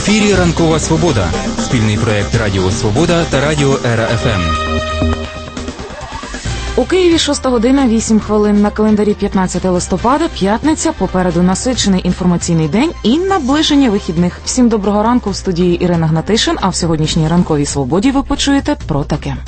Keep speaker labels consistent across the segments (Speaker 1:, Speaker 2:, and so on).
Speaker 1: ефірі «Ранкова Свобода» – спільний проєкт Радіо Свобода та Радіо Ера ФМ.
Speaker 2: У Києві 6 година 8 хвилин, на календарі 15 листопада, п'ятниця, попереду насичений інформаційний день і наближення вихідних. Всім доброго ранку, в студії Ірина Гнатишин, а в сьогоднішній «Ранковій Свободі» ви почуєте про таке.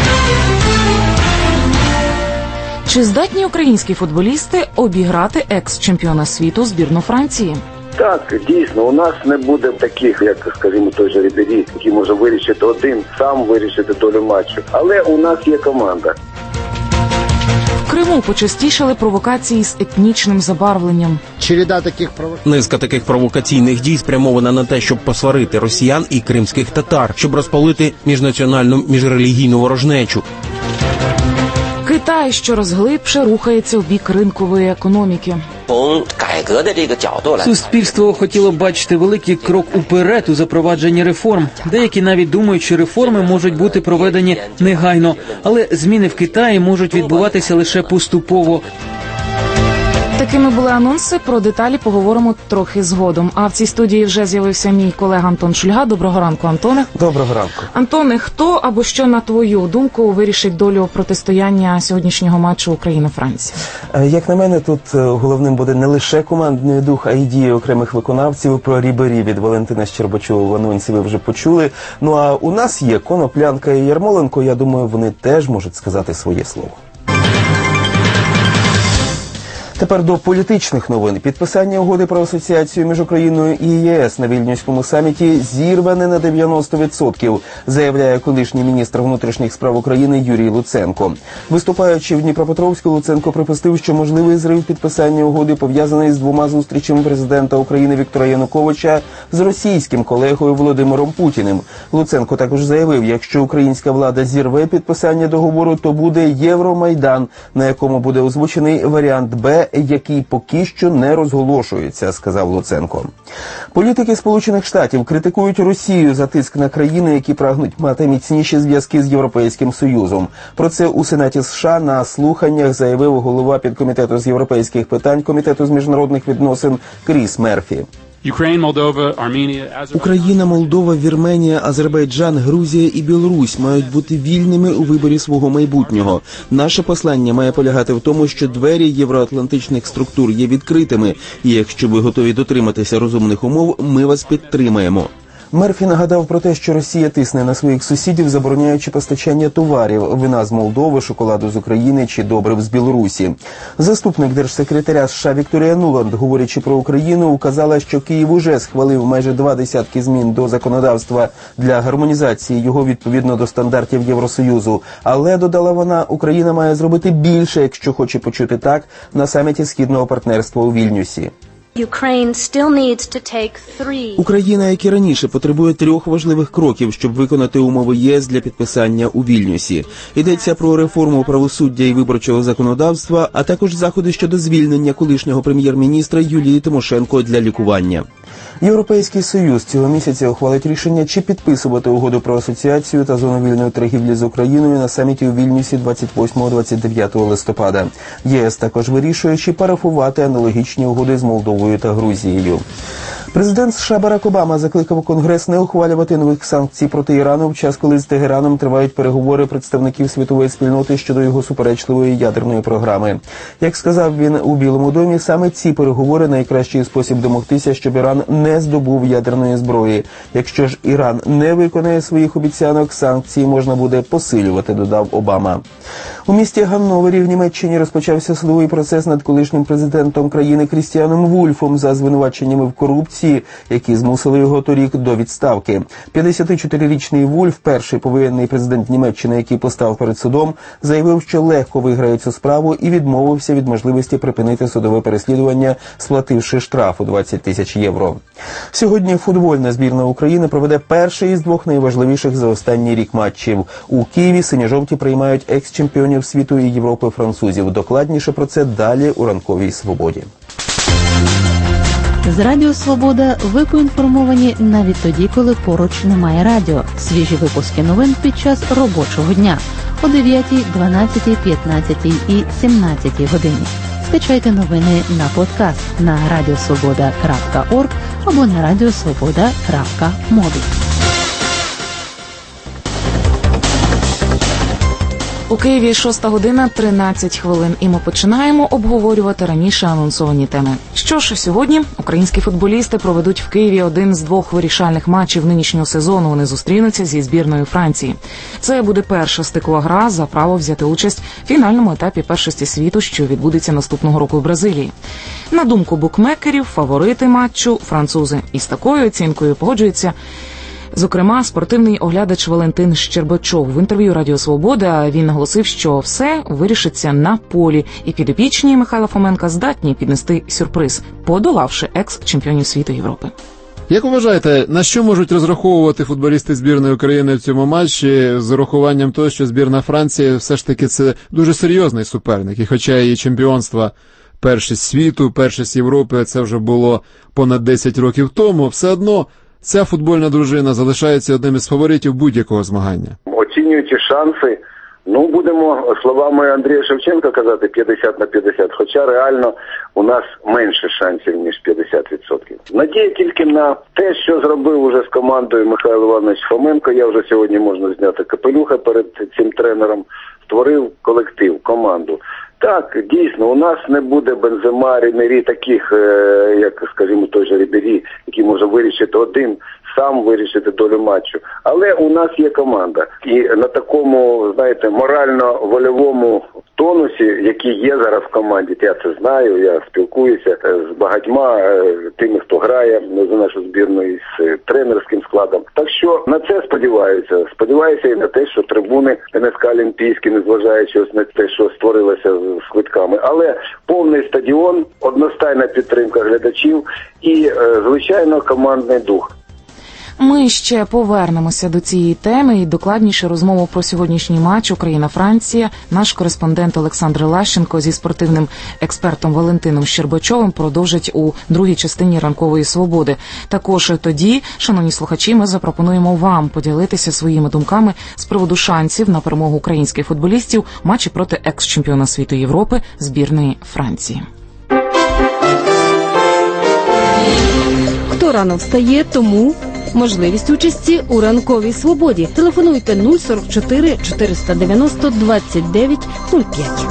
Speaker 2: Чи здатні українські футболісти обіграти екс-чемпіона світу збірну Франції?
Speaker 3: Так, дійсно, у нас не буде таких, як, скажімо, той же Рібері, який може вирішити один, сам вирішити долю матчу. Але у нас є команда.
Speaker 2: В Криму почастішали провокації з етнічним забарвленням.
Speaker 4: Низка таких провокаційних дій спрямована на те, щоб посварити росіян і кримських татар, щоб розпалити міжнаціональну, міжрелігійну ворожнечу.
Speaker 2: Китай, що розглибше, рухається в бік ринкової економіки.
Speaker 5: Суспільство хотіло б бачити великий крок уперед у запровадженні реформ. Деякі навіть думають, що реформи можуть бути проведені негайно, але зміни в Китаї можуть відбуватися лише поступово.
Speaker 2: Такими були анонси, про деталі поговоримо трохи згодом. А в цій студії вже з'явився мій колега Антон Шульга. Доброго ранку, Антоне.
Speaker 6: Доброго ранку.
Speaker 2: Антоне, хто або що, на твою думку, вирішить долю протистояння сьогоднішнього матчу Україна-Франція?
Speaker 6: Як на мене, тут головним буде не лише командний дух, а й дії окремих виконавців. Про Рібері від Валентина Щербачова в анонсі ви вже почули. Ну а у нас є Коноплянка і Ярмоленко. Я думаю, вони теж можуть сказати своє слово. Тепер до політичних новин. Підписання угоди про асоціацію між Україною і ЄС на Вільнюському саміті зірване на 90%, заявляє колишній міністр внутрішніх справ України Юрій Луценко. Виступаючи в Дніпропетровську, Луценко припустив, що можливий зрив підписання угоди пов'язаний з двома зустрічами президента України Віктора Януковича з російським колегою Володимиром Путіним. Луценко також заявив, якщо українська влада зірве підписання договору, то буде Євромайдан, на якому буде озвучений варіант «Б», який поки що не розголошується, сказав Луценко. Політики Сполучених Штатів критикують Росію за тиск на країни, які прагнуть мати міцніші зв'язки з Європейським Союзом. Про це у Сенаті США на слуханнях заявив голова підкомітету з європейських питань Комітету з міжнародних відносин Кріс Мерфі. Україна, Молдова, Вірменія, Азербайджан, Грузія і Білорусь мають бути вільними у виборі свого майбутнього. Наше послання має полягати в тому, що двері євроатлантичних структур є відкритими, і якщо ви готові дотриматися розумних умов, ми вас підтримаємо. Мерфі нагадав про те, що Росія тисне на своїх сусідів, забороняючи постачання товарів – вина з Молдови, шоколаду з України чи добрив з Білорусі. Заступник держсекретаря США Вікторія Нуланд, говорячи про Україну, указала, що Київ уже схвалив майже 20 змін до законодавства для гармонізації його відповідно до стандартів Євросоюзу. Але, додала вона, Україна має зробити більше, якщо хоче почути так на саміті Східного партнерства у Вільнюсі. Україна, як і раніше, потребує 3 важливих кроків, щоб виконати умови ЄС для підписання у Вільнюсі. Йдеться про реформу правосуддя і виборчого законодавства, а також заходи щодо звільнення колишнього прем'єр-міністра Юлії Тимошенко для лікування. Європейський Союз цього місяця ухвалить рішення, чи підписувати угоду про асоціацію та зону вільної торгівлі з Україною на саміті у Вільнюсі 28-29 листопада. ЄС також вирішує, чи парафувати аналогічні угоди з Молдовою та Грузією. Президент США Барак Обама закликав Конгрес не ухвалювати нових санкцій проти Ірану в час, коли з Тегераном тривають переговори представників світової спільноти щодо його суперечливої ядерної програми. Як сказав він у Білому домі, саме ці переговори – найкращий спосіб домогтися, щоб Іран не здобув ядерної зброї. Якщо ж Іран не виконає своїх обіцянок, санкції можна буде посилювати, додав Обама. У місті Ганновері в Німеччині розпочався судовий процес над колишнім президентом країни Крістіаном Вульфом за звинуваченнями в корупції, які змусили його торік до відставки. 54-річний Вульф, перший повоєнний президент Німеччини, який постав перед судом, заявив, що легко виграє цю справу і відмовився від можливості припинити судове переслідування, сплативши штраф у 20 тисяч євро. Сьогодні футбольна збірна України проведе перший із 2 найважливіших за останній рік матчів. У Києві синьо-жовті приймають екс-чемпіонів світу і Європи французів. Докладніше про це далі у «Ранковій Свободі».
Speaker 7: З Радіо Свобода ви поінформовані навіть тоді, коли поруч немає радіо. Свіжі випуски новин під час робочого дня о 9, 12, 15 і 17 годині. Скачайте новини на подкаст на radiosvoboda.org або на radiosvoboda.mobi.
Speaker 2: У Києві 6 година 13 хвилин, і ми починаємо обговорювати раніше анонсовані теми. Що ж, сьогодні українські футболісти проведуть в Києві один з двох вирішальних матчів нинішнього сезону. Вони зустрінуться зі збірною Франції. Це буде перша стикова гра за право взяти участь в фінальному етапі першості світу, що відбудеться наступного року в Бразилії. На думку букмекерів, фаворити матчу – французи. І з такою оцінкою погоджується зокрема, спортивний оглядач Валентин Щербачов. В інтерв'ю Радіо Свобода він наголосив, що все вирішиться на полі, і підопічні Михайла Фоменка здатні піднести сюрприз, подолавши екс-чемпіонів світу Європи.
Speaker 8: Як вважаєте, на що можуть розраховувати футболісти збірної України в цьому матчі з урахуванням того, що збірна Франції все ж таки це дуже серйозний суперник, і хоча її чемпіонство першість світу, першість Європи, це вже було понад 10 років тому, все одно ця футбольна дружина залишається одним із фаворитів будь-якого змагання.
Speaker 3: Оцінюючи шанси, будемо словами Андрія Шевченка казати 50/50, хоча реально у нас менше шансів, ніж 50%. Надія тільки на те, що зробив уже з командою Михайло Іванович Фоменко. Я вже сьогодні можна зняти капелюха перед цим тренером. Створив колектив, команду. Так, дійсно, у нас не буде Бензема, Рінері, таких, як, скажімо, той же Рібері, який може вирішити один, сам вирішити долю матчу. Але у нас є команда. І на такому, знаєте, морально-вольовому тонусі, який є зараз в команді, я це знаю, я спілкуюся з багатьма тими, хто грає за нашу збірну і з тренерським складом. Так що на це сподіваюся. Сподіваюся і на те, що трибуни НСК Олімпійські, незважаючи ось на те, що створилося з квитками. Але повний стадіон, одностайна підтримка глядачів і, звичайно, командний дух.
Speaker 2: Ми ще повернемося до цієї теми і докладніше розмову про сьогоднішній матч Україна-Франція. Наш кореспондент Олександр Лащенко зі спортивним експертом Валентином Щербачовим продовжить у другій частині ранкової свободи. Також тоді, шановні слухачі, ми запропонуємо вам поділитися своїми думками з приводу шансів на перемогу українських футболістів в матчі проти екс-чемпіона світу Європи збірної Франції.
Speaker 9: Хто рано встає, тому можливість участі у ранковій свободі. Телефонуйте 044 490 29 05.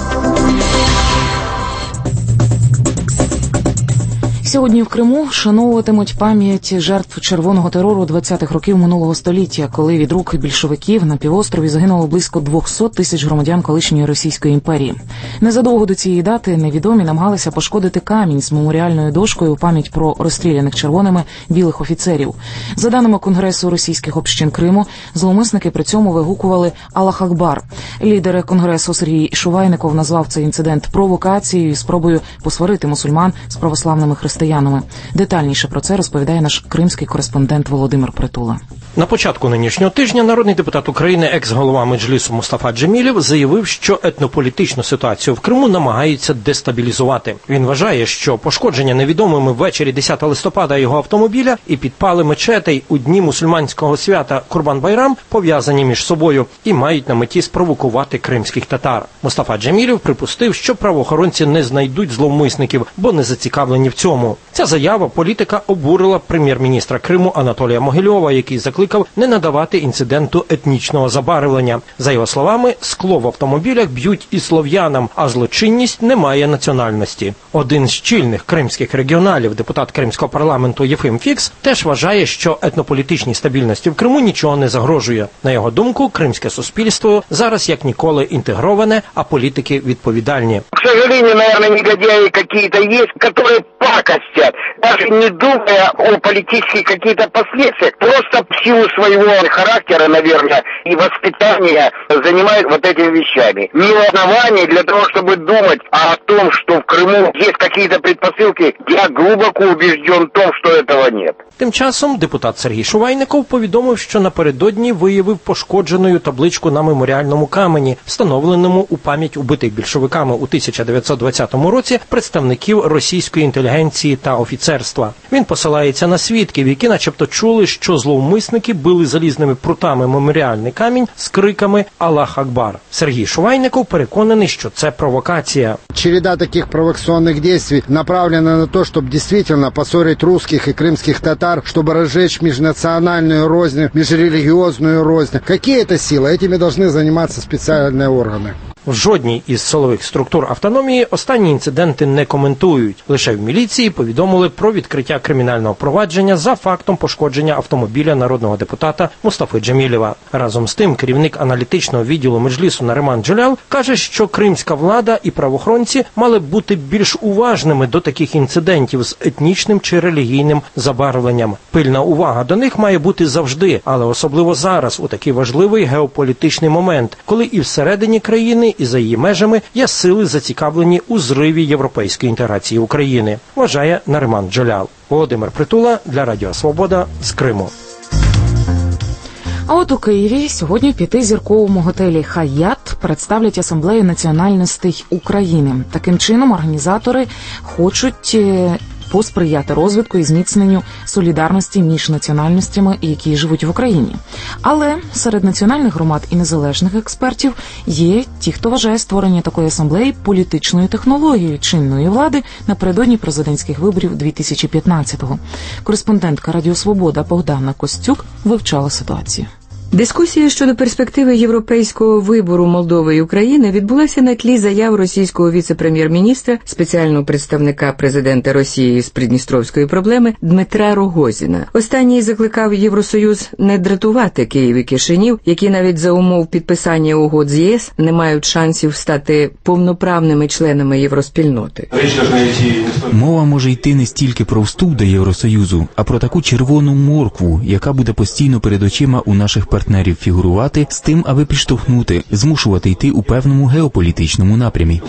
Speaker 2: Сьогодні в Криму вшановуватимуть пам'ять жертв червоного терору 20-х років минулого століття, коли від рук більшовиків на півострові загинуло близько 200 тисяч громадян колишньої Російської імперії. Незадовго до цієї дати невідомі намагалися пошкодити камінь з меморіальною дошкою у пам'ять про розстріляних червоними білих офіцерів. За даними Конгресу російських общин Криму, зловмисники при цьому вигукували «Аллах Акбар». Лідер Конгресу Сергій Шувайников назвав цей інцидент провокацією і спробою посварити мусульман з православними християнами. Детальніше про це розповідає наш кримський кореспондент Володимир Притула.
Speaker 10: На початку нинішнього тижня народний депутат України, екс-голова Меджлісу Мустафа Джемілєв заявив, що етнополітичну ситуацію в Криму намагаються дестабілізувати. Він вважає, що пошкодження невідомими ввечері 10 листопада його автомобіля і підпали мечетей у дні мусульманського свята Курбан-Байрам пов'язані між собою і мають на меті спровокувати кримських татар. Мустафа Джемілєв припустив, що правоохоронці не знайдуть зловмисників, бо не зацікавлені в цьому. Ця заява політика обурила прем'єр-міністра Криму Анатолія Могильова, який закликав не надавати інциденту етнічного забарвлення. За його словами, скло в автомобілях б'ють і слов'янам, а злочинність не має національності. Один з чільних кримських регіоналів, депутат Кримського парламенту Єфим Фікс, теж вважає, що етнополітичній стабільності в Криму нічого не загрожує. На його думку, кримське суспільство зараз як ніколи інтегроване, а політики відповідальні.
Speaker 11: К сожалению, наверное, негодяи какие-то есть, которые пакостят, даже не думая о политических каких-то последствиях, просто в силу своего характера, наверное, и воспитания занимают вот этими вещами. Не оснований для того, чтобы думать о том, что в Крыму есть какие-то предпосылки, я глубоко убежден в том, что этого нет.
Speaker 10: Тим часом депутат Сергій Шувайников повідомив, що напередодні виявив пошкодженою табличку на меморіальному камені, встановленому у пам'ять убитих більшовиками у 1920 році представників російської інтелігенції та офіцерства. Він посилається на свідків, які начебто чули, що зловмисники загарбники били залізними прутами меморіальний камінь з криками «Аллах Акбар». Сергій Шувайников переконаний, що це провокація.
Speaker 12: Череда таких провокационных действий направлена на то, чтобы действительно поссорить русских и крымских татар, чтобы разжечь межнациональную рознь, межрелигиозную рознь. Какие это силы? Этими должны заниматься специальные органы.
Speaker 10: В жодній із силових структур автономії останні інциденти не коментують. Лише в міліції повідомили про відкриття кримінального провадження за фактом пошкодження автомобіля народного депутата Мустафи Джемілєва. Разом з тим, керівник аналітичного відділу Меджлісу Нариман Джелял каже, що кримська влада і правоохоронці мали б бути більш уважними до таких інцидентів з етнічним чи релігійним забарвленням. Пильна увага до них має бути завжди, але особливо зараз, у такий важливий геополітичний момент, коли і всередині країни, і за її межами є сили, зацікавлені у зриві європейської інтеграції України, вважає Нариман Джелял. Володимир Притула для Радіо Свобода з Криму.
Speaker 2: А от у Києві сьогодні в 5-зірковому готелі «Хаят» представлять Асамблею національностей України. Таким чином організатори хочуть посприяти розвитку і зміцненню солідарності між національностями, які живуть в Україні. Але серед національних громад і незалежних експертів є ті, хто вважає створення такої асамблеї політичною технологією чинної влади напередодні президентських виборів 2015-го. Кореспондентка Радіо Свобода Богдана Костюк вивчала ситуацію.
Speaker 13: Дискусія щодо перспективи європейського вибору Молдови і України відбулася на тлі заяв російського віце-прем'єр-міністра, спеціального представника президента Росії з придністровської проблеми Дмитра Рогозіна. Останній закликав Євросоюз не дратувати Київ і Кишинів, які навіть за умов підписання угод з ЄС не мають шансів стати повноправними членами євроспільноти.
Speaker 1: Мова може йти не стільки про вступ до Євросоюзу, а про таку червону моркву, яка буде постійно перед очима у наших партнерів фігурувати з тим, аби підштовхнути, змушувати йти у певному геополітичному напрямі.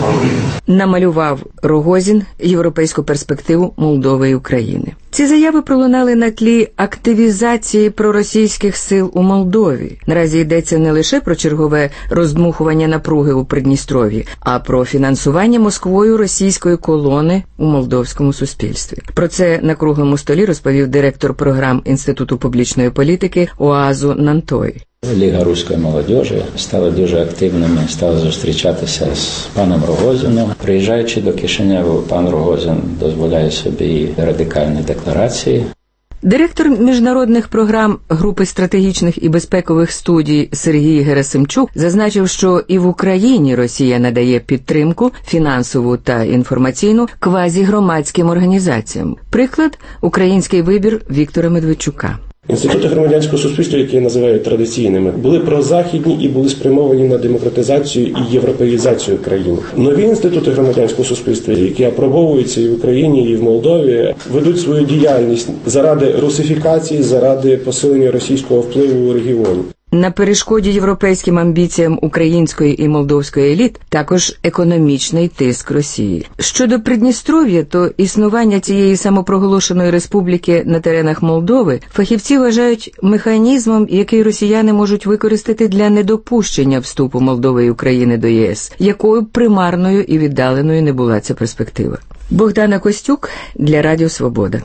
Speaker 13: Намалював Рогозін європейську перспективу Молдови і України. Ці заяви пролунали на тлі активізації проросійських сил у Молдові. Наразі йдеться не лише про чергове роздмухування напруги у Придністров'ї, а про фінансування Москвою російської колони у молдовському суспільстві. Про це на круглому столі розповів директор програм Інституту публічної політики ОАЗу Нантой.
Speaker 14: Ліга руської молодіжі стали дуже активними, стали зустрічатися з паном Рогозіном. Приїжджаючи до Кишиневу, пан Рогозін дозволяє собі радикальні декларації.
Speaker 13: Директор міжнародних програм Групи стратегічних і безпекових студій Сергій Герасимчук зазначив, що і в Україні Росія надає підтримку фінансову та інформаційну квазігромадським організаціям. Приклад – український вибір Віктора Медведчука.
Speaker 15: Інститути громадянського суспільства, які називають традиційними, були прозахідні і були спрямовані на демократизацію і європеїзацію країни. Нові інститути громадянського суспільства, які апробовуються і в Україні, і в Молдові, ведуть свою діяльність заради русифікації, заради посилення російського впливу у регіоні.
Speaker 13: На перешкоді європейським амбіціям української і молдовської еліт також економічний тиск Росії. Щодо Придністров'я, то існування цієї самопроголошеної республіки на теренах Молдови фахівці вважають механізмом, який росіяни можуть використати для недопущення вступу Молдови і України до ЄС, якою примарною і віддаленою не була ця перспектива. Богдана Костюк для Радіо Свобода.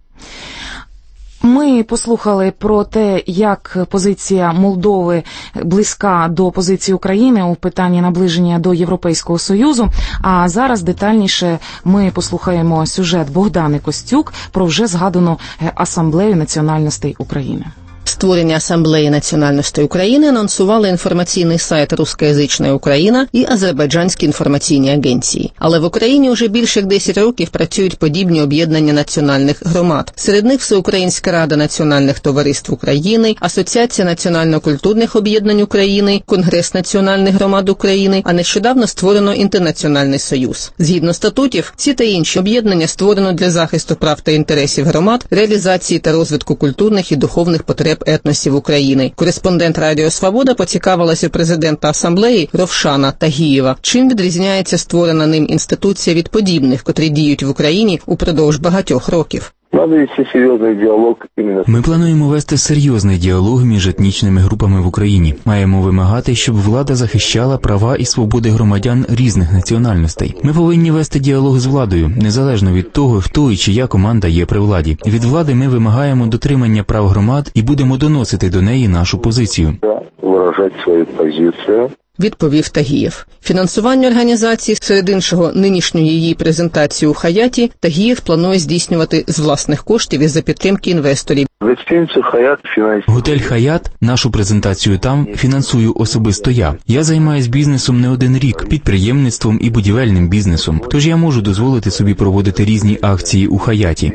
Speaker 2: Ми послухали про те, як позиція Молдови близька до позиції України у питанні наближення до Європейського Союзу, а зараз детальніше ми послухаємо сюжет Богдани Костюк про вже згадану Асамблею національностей України.
Speaker 16: Створення Асамблеї національностей України анонсували інформаційний сайт «Рускоязична Україна» і азербайджанські інформаційні агенції. Але в Україні вже більше 10 років працюють подібні об'єднання національних громад. Серед них Всеукраїнська рада національних товариств України, Асоціація національно-культурних об'єднань України, Конгрес національних громад України, а нещодавно створено Інтернаціональний союз. Згідно статутів, ці та інші об'єднання створено для захисту прав та інтересів громад, реалізації та розвитку культурних і духовних потреб етносів України. Кореспондент Радіо Свобода поцікавилася у президента Асамблеї Ровшана Тагієва, чим відрізняється створена ним інституція від подібних, котрі діють в Україні упродовж багатьох років.
Speaker 17: Надо вести серйозний діалог іменно.
Speaker 1: Ми плануємо вести серйозний діалог між етнічними групами в Україні. Маємо вимагати, щоб влада захищала права і свободи громадян різних національностей. Ми повинні вести діалог з владою, незалежно від того, хто і чия команда є при владі. Від влади ми вимагаємо дотримання прав громад і будемо доносити до неї нашу позицію.
Speaker 17: Виражати свою позицію.
Speaker 16: Відповів Тагієв. Фінансування організації, серед іншого нинішньої її презентації у Хаяті, Тагієв планує здійснювати з власних коштів і за підтримки інвесторів.
Speaker 1: Готель «Хаят», нашу презентацію там фінансую особисто я. Я займаюсь бізнесом не один рік, підприємництвом і будівельним бізнесом. Тож я можу дозволити собі проводити різні акції у «Хаяті».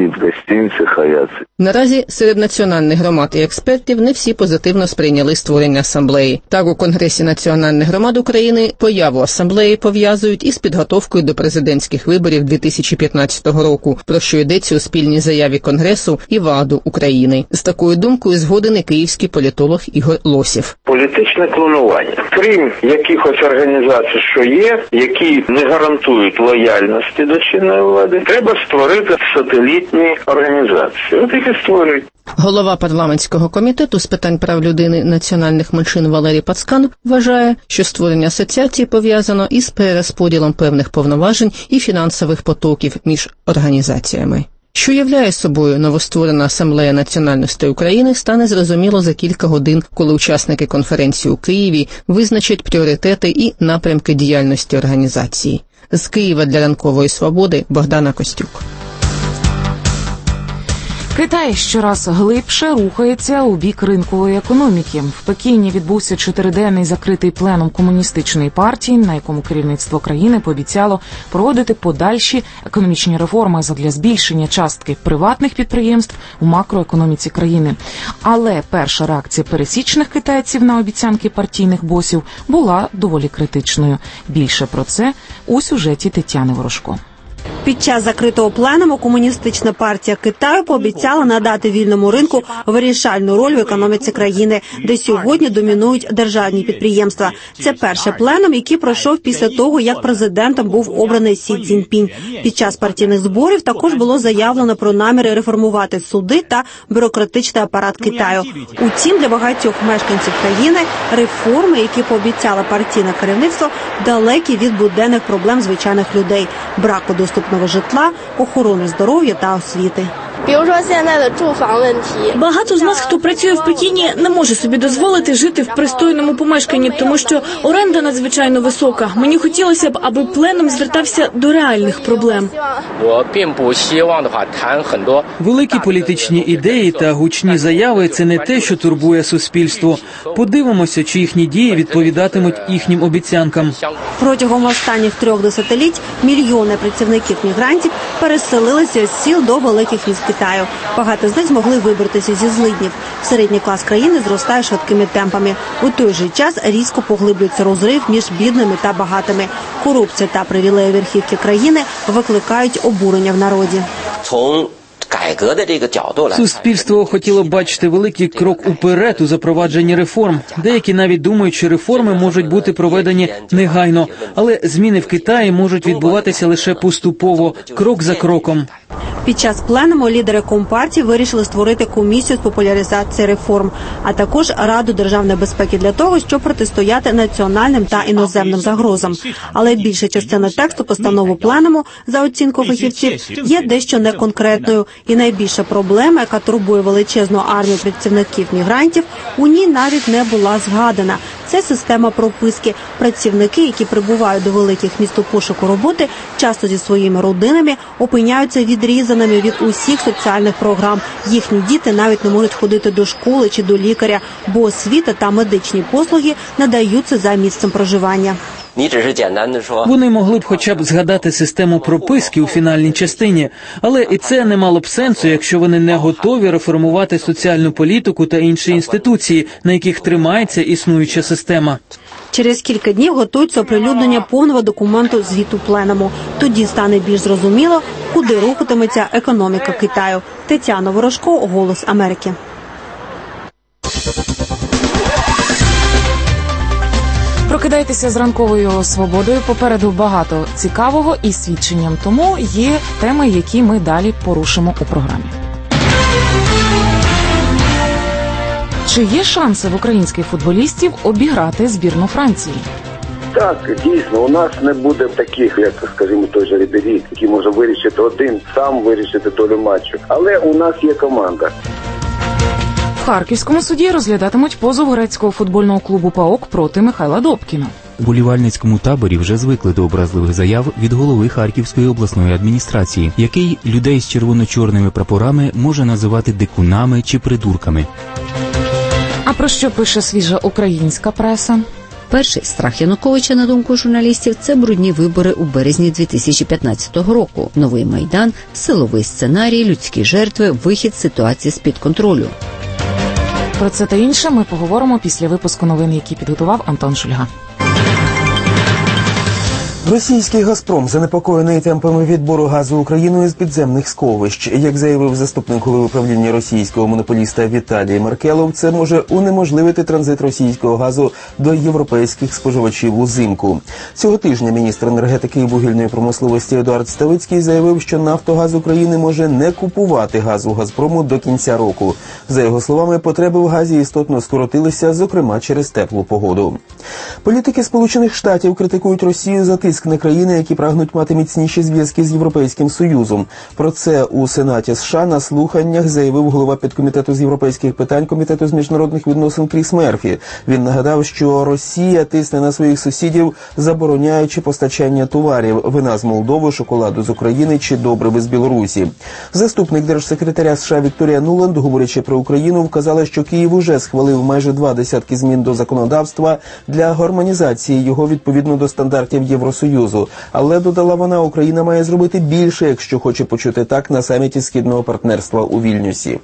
Speaker 16: Наразі серед національних громад і експертів не всі позитивно сприйняли створення асамблеї. Так, у Конгресі національних громад України появу асамблеї пов'язують із підготовкою до президентських виборів 2015 року, про що йдеться у спільній заяві Конгресу і ВАДу України. З такою думкою згоден і київський політолог Ігор Лосєв.
Speaker 11: Політичне клонування. Крім якихось організацій, що є, які не гарантують лояльності до чинної влади, треба створити сателітні організації. От їх і створюють.
Speaker 16: Голова парламентського комітету з питань прав людини національних меншин Валерій Пацкан вважає, що створення асоціації пов'язано із перерозподілом певних повноважень і фінансових потоків між організаціями. Що являє собою новостворена Асамблея національностей України, стане зрозуміло за кілька годин, коли учасники конференції у Києві визначать пріоритети і напрямки діяльності організації. З Києва для Ранкової Свободи Богдана Костюк.
Speaker 2: Китай щораз глибше рухається у бік ринкової економіки. В Пекіні відбувся 4-денний закритий пленум комуністичної партії, на якому керівництво країни пообіцяло проводити подальші економічні реформи задля збільшення частки приватних підприємств у макроекономіці країни. Але перша реакція пересічних китайців на обіцянки партійних босів була доволі критичною. Більше про це у сюжеті Тетяни Ворожко.
Speaker 18: Під час закритого пленуму комуністична партія Китаю пообіцяла надати вільному ринку вирішальну роль в економіці країни, де сьогодні домінують державні підприємства. Це перший пленум, який пройшов після того, як президентом був обраний Сі Цзіньпінь. Під час партійних зборів також було заявлено про наміри реформувати суди та бюрократичний апарат Китаю. Утім, для багатьох мешканців країни реформи, які пообіцяло партійне керівництво, далекі від буденних проблем звичайних людей – браку доступного житла, охорони здоров'я та освіти.
Speaker 19: Багато з нас, хто працює в Пекіні, не може собі дозволити жити в пристойному помешканні, тому що оренда надзвичайно висока. Мені хотілося б, аби пленум звертався до реальних проблем.
Speaker 5: Великі політичні ідеї та гучні заяви – це не те, що турбує суспільство. Подивимося, чи їхні дії відповідатимуть їхнім обіцянкам.
Speaker 18: Протягом останніх 3 десятиліть мільйони працівників-мігрантів переселилися з сіл до великих міст Китаю. Багато з них змогли вибратися зі злиднів. Середній клас країни зростає швидкими темпами. У той же час різко поглиблюється розрив між бідними та багатими. Корупція та привілеї верхівки країни викликають обурення в народі.
Speaker 5: Суспільство хотіло б бачити великий крок уперед у запровадженні реформ. Деякі навіть думають, що реформи можуть бути проведені негайно, але зміни в Китаї можуть відбуватися лише поступово, крок за кроком.
Speaker 18: Під час пленуму лідери Компартії вирішили створити комісію з популяризації реформ, а також Раду державної безпеки для того, щоб протистояти національним та іноземним загрозам. Але більша частина тексту постанови пленуму, за оцінкою фахівців, є дещо неконкретною. І найбільша проблема, яка турбує величезну армію працівників-мігрантів, у ній навіть не була згадана. Це система прописки. Працівники, які прибувають до великих міст у пошуку роботи, часто зі своїми родинами опиняються відрізаними від усіх соціальних програм. Їхні діти навіть не можуть ходити до школи чи до лікаря, бо освіта та медичні послуги надаються за місцем проживання.
Speaker 5: Вони могли б хоча б згадати систему прописки у фінальній частині, але і це не мало б сенсу, якщо вони не готові реформувати соціальну політику та інші інституції, на яких тримається існуюча система.
Speaker 18: Через кілька днів готується оприлюднення повного документу звіту пленуму. Тоді стане більш зрозуміло, куди рухатиметься економіка Китаю. Тетяна Ворожко, «Голос Америки».
Speaker 2: Прокидайтеся з ранковою свободою. Попереду багато цікавого і свідченням тому є теми, які ми далі порушимо у програмі. Чи є шанси в українських футболістів обіграти збірну Франції?
Speaker 3: Так, дійсно, у нас не буде таких, як, скажімо, той же Рібері, який може вирішити один, сам вирішити долю матчу. Але у нас є команда.
Speaker 2: В Харківському суді розглядатимуть позов грецького футбольного клубу ПАОК проти Михайла Добкіна.
Speaker 1: У болівальницькому таборі вже звикли до образливих заяв від голови Харківської обласної адміністрації, який людей з червоно-чорними прапорами може називати дикунами чи придурками.
Speaker 2: А про що пише свіжа українська преса?
Speaker 20: Перший страх Януковича, на думку журналістів, це брудні вибори у березні 2015 року. Новий Майдан, силовий сценарій, людські жертви, вихід з ситуації з-під контролю.
Speaker 2: Про це та інше ми поговоримо після випуску новин, які підготував Антон Шульга.
Speaker 6: Російський «Газпром» занепокоєний темпами відбору газу Україною з підземних сховищ. Як заявив заступник голови управління російського монополіста Віталій Маркелов, це може унеможливити транзит російського газу до європейських споживачів узимку. Цього тижня міністр енергетики і вугільної промисловості Едуард Ставицький заявив, що «Нафтогаз України» може не купувати газ у «Газпрому» до кінця року. За його словами, потреби в газі істотно скоротилися, зокрема через теплу погоду. Політики Сполучених Штатів критикують Росію за тиск на країни, які прагнуть мати міцніші зв'язки з Європейським Союзом. Про це у Сенаті США на слуханнях заявив голова підкомітету з європейських питань Комітету з міжнародних відносин Кріс Мерфі. Він нагадав, що Росія тисне на своїх сусідів, забороняючи постачання товарів – вина з Молдови, шоколаду з України чи добриви з Білорусі. Заступник держсекретаря США Вікторія Нуланд, говорячи про Україну, вказала, що Київ уже схвалив майже 20 змін до законодавства для гармонізації його відповідно до стандартів Євросоюзу. Але, додала вона, Україна має зробити більше, якщо хоче почути так на саміті Східного партнерства у Вільнюсі.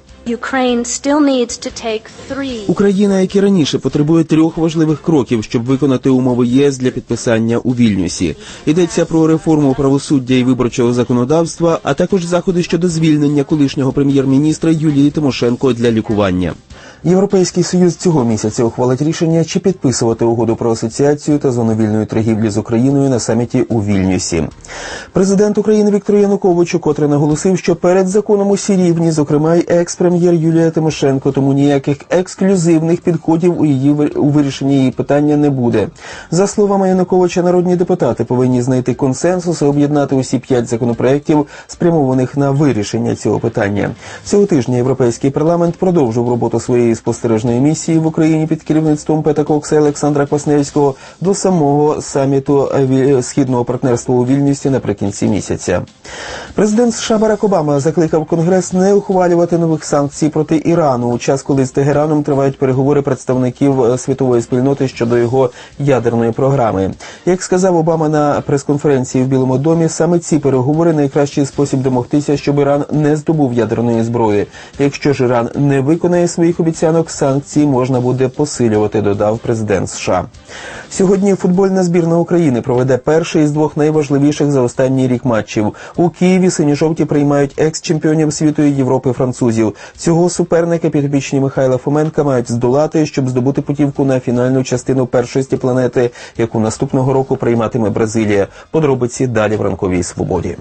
Speaker 6: Україна, як і раніше, потребує 3 важливих кроків, щоб виконати умови ЄС для підписання у Вільнюсі. Йдеться про реформу правосуддя і виборчого законодавства, а також заходи щодо звільнення колишнього прем'єр-міністра Юлії Тимошенко для лікування. Європейський Союз цього місяця ухвалить рішення, чи підписувати угоду про асоціацію та зону вільної торгівлі з Україною на саміті у Вільнюсі. Президент України Віктор Янукович укотре наголосив, що перед законом усі рівні, зокрема й екс-прем'єр Юлія Тимошенко, тому ніяких ексклюзивних підходів у вирішенні її питання не буде. За словами Януковича, народні депутати повинні знайти консенсус і об'єднати усі 5 законопроєктів, спрямованих на вирішення цього питання. Цього тижня Європейський парламент продовжив роботу своєї спостережної місії в Україні під керівництвом Пета Кокса і Олександра Квасневського до самого саміту Східного партнерства у Вільнюсі наприкінці місяця. Президент США Барак Обама закликав Конгрес не ухвалювати нових санкцій проти Ірану у час, коли з Тегераном тривають переговори представників світової спільноти щодо його ядерної програми. Як сказав Обама на прес-конференції в Білому домі, саме ці переговори – найкращий спосіб домогтися, щоб Іран не здобув ядерної зброї. Якщо ж Іран не виконає своїх обіцянок, санкції можна буде посилювати, додав президент США. Сьогодні футбольна збірна України проведе перший із 2 найважливіших за останній рік матчів. У Києві синьо-жовті приймають екс-чемпіонів світу і Європи французів. Цього суперника підопічні Михайла Фоменка мають здолати, щоб здобути путівку на фінальну частину першості планети, яку наступного року прийматиме Бразилія. Подробиці далі в ранковій свободі.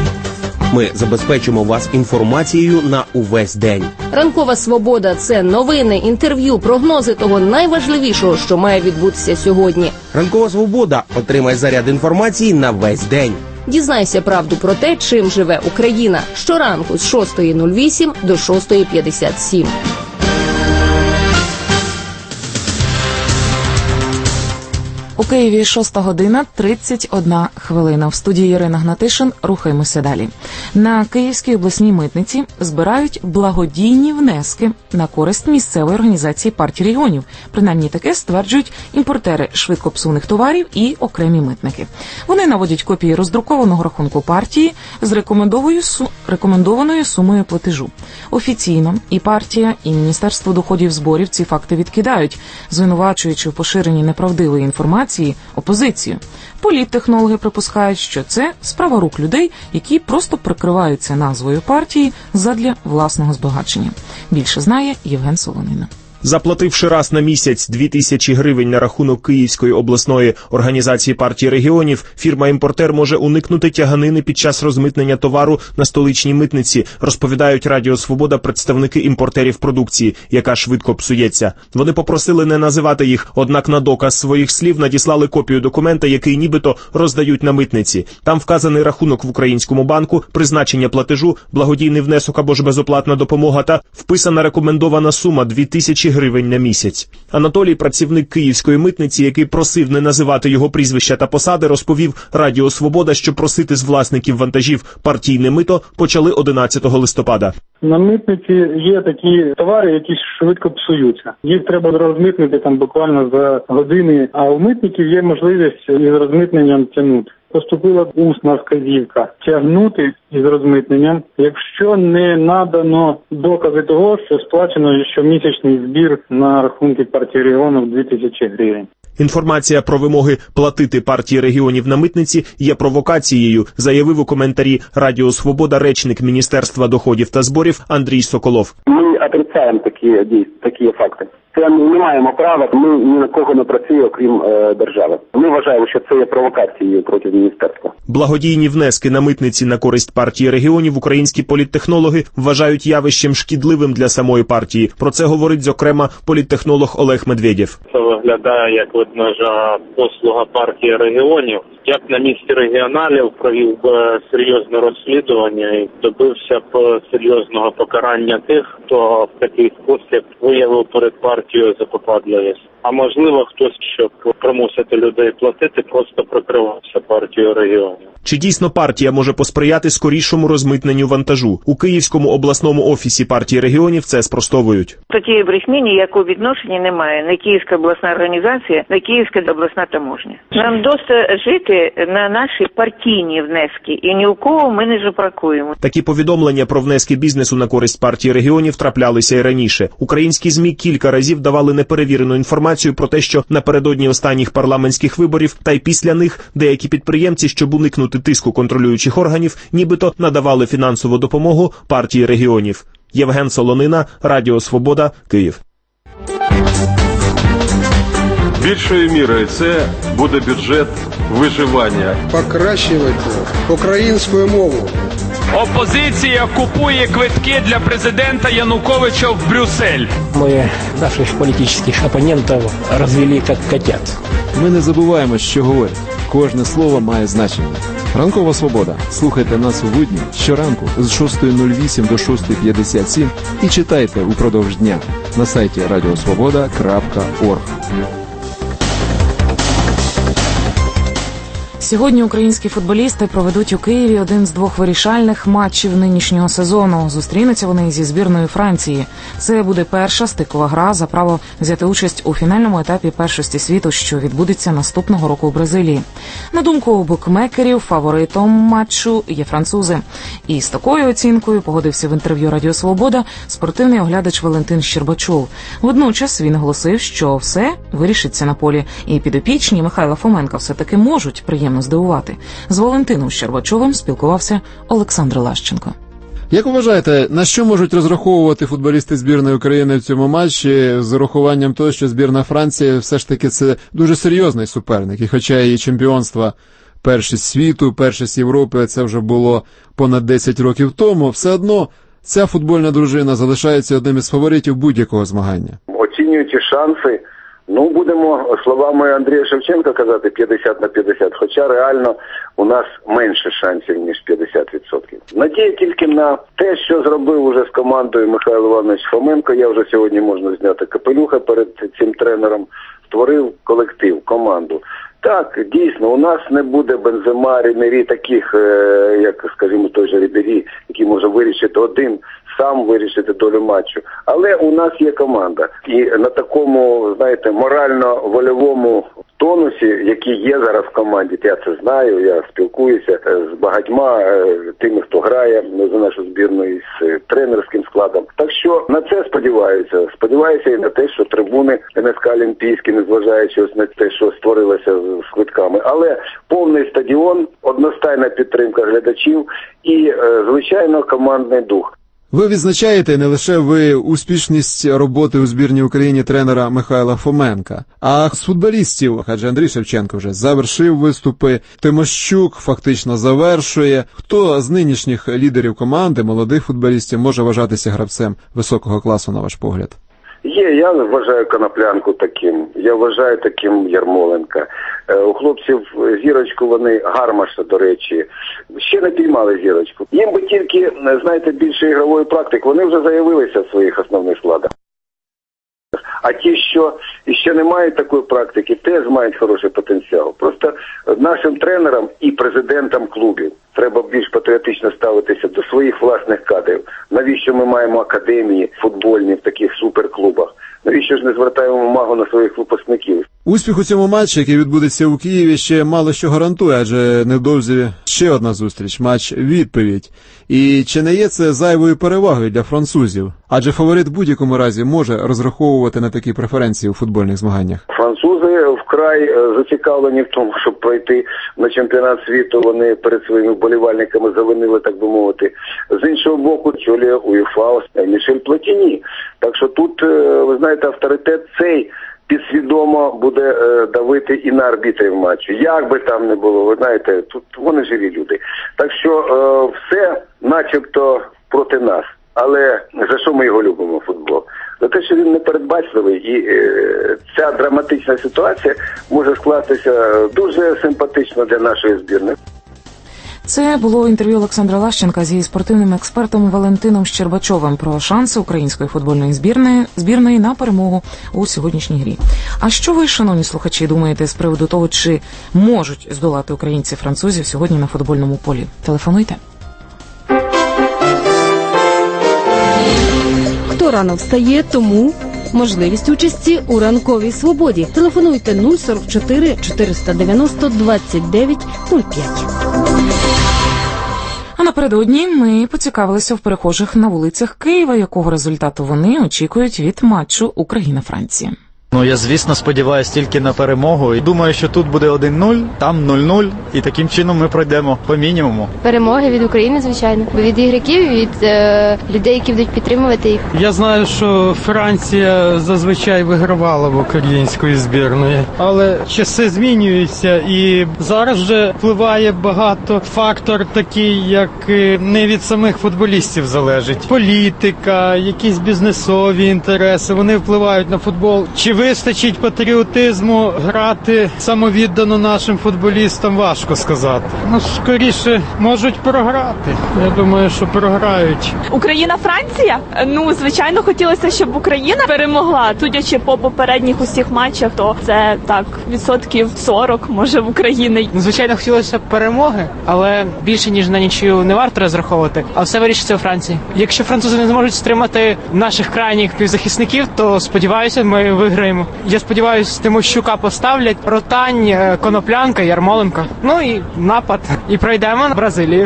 Speaker 4: Ми забезпечимо вас інформацією на увесь день.
Speaker 9: Ранкова свобода – це новини, інтерв'ю, прогнози того найважливішого, що має відбутися сьогодні.
Speaker 4: Ранкова свобода. Отримай заряд інформації на весь день.
Speaker 9: Дізнайся правду про те, чим живе Україна. Щоранку з 6:08 до 6:57.
Speaker 2: У Києві 6:31. В студії Ірина Гнатишин. Рухаємося далі. На Київській обласній митниці збирають благодійні внески на користь місцевої організації партії регіонів. Принаймні таке стверджують імпортери швидкопсувних товарів і окремі митники. Вони наводять копії роздрукованого рахунку партії з рекомендованою сумою платежу. Офіційно і партія, і Міністерство доходів зборів ці факти відкидають, звинувачуючи в поширенні неправдивої інформації опозицію. Політтехнологи припускають, що це справа рук людей, які просто прикриваються назвою партії задля власного збагачення. Більше знає Євген Солонина.
Speaker 21: Заплативши раз на місяць 2000 гривень на рахунок Київської обласної організації партії регіонів, фірма-імпортер може уникнути тяганини під час розмитнення товару на столичній митниці, розповідають Радіо Свобода представники імпортерів продукції, яка швидко псується. Вони попросили не називати їх, однак на доказ своїх слів надіслали копію документа, який нібито роздають на митниці. Там вказаний рахунок в українському банку, призначення платежу, благодійний внесок або ж безоплатна допомога та вписана рекомендована сума 2000 гривень на місяць. Анатолій, працівник Київської митниці, який просив не називати його прізвища та посади, розповів Радіо Свобода, що просити з власників вантажів партійне мито почали 11 листопада.
Speaker 22: На митниці є такі товари, які швидко псуються. Їх треба розмитнити там буквально за години, а у митників є можливість із розмитненням тягнути. Поступила усна вказівка тягнути із розмитненням, якщо не надано докази того, що сплачено щомісячний збір на рахунки партії регіонів 2000 гривень.
Speaker 21: Інформація про вимоги платити партії регіонів на митниці є провокацією, заявив у коментарі Радіо Свобода речник Міністерства доходів та зборів Андрій Соколов.
Speaker 23: Ми отрицаємо такі факти. Це ми не маємо права, ми ні на кого не працюємо, окрім держави. Ми вважаємо, що це є провокацією проти міністерства.
Speaker 21: Благодійні внески на митниці на користь партії регіонів українські політтехнологи вважають явищем шкідливим для самої партії. Про це говорить, зокрема, політтехнолог Олег Медведєв.
Speaker 24: Це виглядає як ведмежа послуга партії регіонів. Я б на місці регіоналів провів серйозне розслідування і добився б серйозного покарання тих, хто в такий спосіб виявив перед партією запопадливість. А можливо, хтось, щоб примусити людей платити, просто прикривався партією регіонів.
Speaker 21: Чи дійсно партія може посприяти скорішому розмитненню вантажу? У Київському обласному офісі партії регіонів це спростовують.
Speaker 25: Такі брехні ніякого відношення немає. Не Київська обласна організація, не Київська обласна таможня. Нам досить жити на наші партійні внески, і ні у кого ми не жебракуємо.
Speaker 21: Такі повідомлення про внески бізнесу на користь партії регіонів траплялися і раніше. Українські ЗМІ кілька разів давали неперевірену інформацію про те, що напередодні останніх парламентських виборів та й після них деякі підприємці, щоб уникнути тиску контролюючих органів, нібито надавали фінансову допомогу партії регіонів. Євген Солонина, Радіо Свобода, Київ.
Speaker 26: Більшою мірою це буде бюджет виживання.
Speaker 27: Покращувати українську мову.
Speaker 28: Опозиція купує квитки для президента Януковича в Брюссель.
Speaker 10: Мы наших політичних опонентів розвели як котят.
Speaker 8: Ми не забуваємо, що говорять. Кожне слово має значення. Ранкова Свобода. Слухайте нас у будні щоранку з 6:08 до 6:57 і читайте упродовж дня на сайті radiosvoboda.org.
Speaker 2: Сьогодні українські футболісти проведуть у Києві один з двох вирішальних матчів нинішнього сезону. Зустрінуться вони зі збірною Франції. Це буде перша стикова гра за право взяти участь у фінальному етапі першості світу, що відбудеться наступного року в Бразилії. На думку букмекерів, фаворитом матчу є французи. І з такою оцінкою погодився в інтерв'ю Радіо Свобода спортивний оглядач Валентин Щербачов. Водночас він оголосив, що все вирішиться на полі, і підопічні Михайла Фоменка все-таки можуть приємно здивувати. З Валентином Щербачовим спілкувався Олександр Лащенко.
Speaker 8: Як вважаєте, на що можуть розраховувати футболісти збірної України в цьому матчі з урахуванням того, що збірна Франції все ж таки це дуже серйозний суперник, і хоча її чемпіонство першість світу, першість Європи, це вже було понад 10 років тому, все одно ця футбольна дружина залишається одним із фаворитів будь-якого змагання.
Speaker 3: Оцінюючи шанси, будемо словами Андрія Шевченка казати 50/50, хоча реально у нас менше шансів, ніж 50%. Надія тільки на те, що зробив уже з командою Михайло Іванович Фоменко. Я вже сьогодні можна зняти капелюха перед цим тренером. Створив колектив, команду. Так, дійсно, у нас не буде Бензема, Рібері, таких, як, скажімо, той же Рібері, який може вирішити один, сам вирішити долю матчу. Але у нас є команда. І на такому, знаєте, морально-вольовому тонусі, який є зараз в команді, я це знаю, я спілкуюся з багатьма тими, хто грає за нашу збірну і з тренерським складом. Так що на це сподіваюся. Сподіваюся і на те, що трибуни НСК Олімпійські, незважаючи ось на те, що створилося з квитками. Але повний стадіон, одностайна підтримка глядачів і, звичайно, командний дух.
Speaker 8: Ви відзначаєте не лише ви успішність роботи у збірній Україні тренера Михайла Фоменка, а з футболістів, адже Андрій Шевченко вже завершив виступи, Тимощук фактично завершує. Хто з нинішніх лідерів команди, молодих футболістів, може вважатися гравцем високого класу, на ваш погляд?
Speaker 3: Я вважаю Коноплянку таким, я вважаю таким Ярмоленка. У хлопців зірочку вони, Гармаша, до речі, ще не піймали зірочку. Їм би тільки, знаєте, більше ігрової практики, вони вже заявилися в своїх основних складах. А ті, що ще не мають такої практики, теж мають хороший потенціал. Просто нашим тренерам і президентам клубів треба більш патріотично ставитися до своїх власних кадрів. Навіщо ми маємо академії футбольні в таких суперклубах? Навіщо ж не звертаємо увагу на своїх випускників?
Speaker 8: Успіх у цьому матчі, який відбудеться у Києві, ще мало що гарантує, адже невдовзі ще одна зустріч, матч-відповідь. І чи не є це зайвою перевагою для французів? Адже фаворит в будь-якому разі може розраховувати на такі преференції у футбольних змаганнях.
Speaker 3: Французи вкрай зацікавлені в тому, щоб пройти на чемпіонат світу. Вони перед своїми вболівальниками завинили, так би мовити. З іншого боку, очолює УЄФА Мішель Платіні. Так що тут, ви знаєте, авторитет цей підсвідомо буде давити і на арбітрів матчу. Як би там не було, ви знаєте, тут вони живі люди. Так що все начебто проти нас. Але за що ми його любимо, футбол? За те, що він непередбачливий, і ця драматична ситуація може скластися дуже симпатично для нашої збірної.
Speaker 2: Це було інтерв'ю Олександра Лащенка зі спортивним експертом Валентином Щербачовим про шанси української футбольної збірної на перемогу у сьогоднішній грі. А що ви, шановні слухачі, думаєте з приводу того, чи можуть здолати українці французів сьогодні на футбольному полі? Телефонуйте.
Speaker 9: Хто рано встає, тому можливість участі у ранковій свободі. Телефонуйте 044 490 29 05.
Speaker 2: А напередодні ми поцікавилися в перехожих на вулицях Києва, якого результату вони очікують від матчу Україна-Франція.
Speaker 7: Я, звісно, сподіваюся тільки на перемогу. Думаю, що тут буде 1-0, там 0-0, і таким чином ми пройдемо по мінімуму.
Speaker 11: Перемоги від України, звичайно. Від ігроків, від людей, які будуть підтримувати їх.
Speaker 12: Я знаю, що Франція зазвичай вигравала в української збірної, але часи змінюються, і зараз вже впливає багато фактор такий, як не від самих футболістів залежить. Політика, якісь бізнесові інтереси, вони впливають на футбол. Чи вистачить патріотизму грати самовіддано нашим футболістам, важко сказати. Скоріше, можуть програти. Я думаю, що програють.
Speaker 13: Україна-Франція? Звичайно, хотілося, щоб Україна перемогла. Судячи по попередніх усіх матчах, то це так, 40% може в Україні.
Speaker 14: Звичайно, хотілося б перемоги, але більше, ніж на нічию не варто розраховувати, а все вирішиться у Франції. Якщо французи не зможуть стримати наших крайніх півзахисників, то, сподіваюся, ми виграємо. Я сподіваюся, Тимощука поставлять, Ротань, Коноплянка, Ярмоленко. І напад. І пройдемо на Бразилію.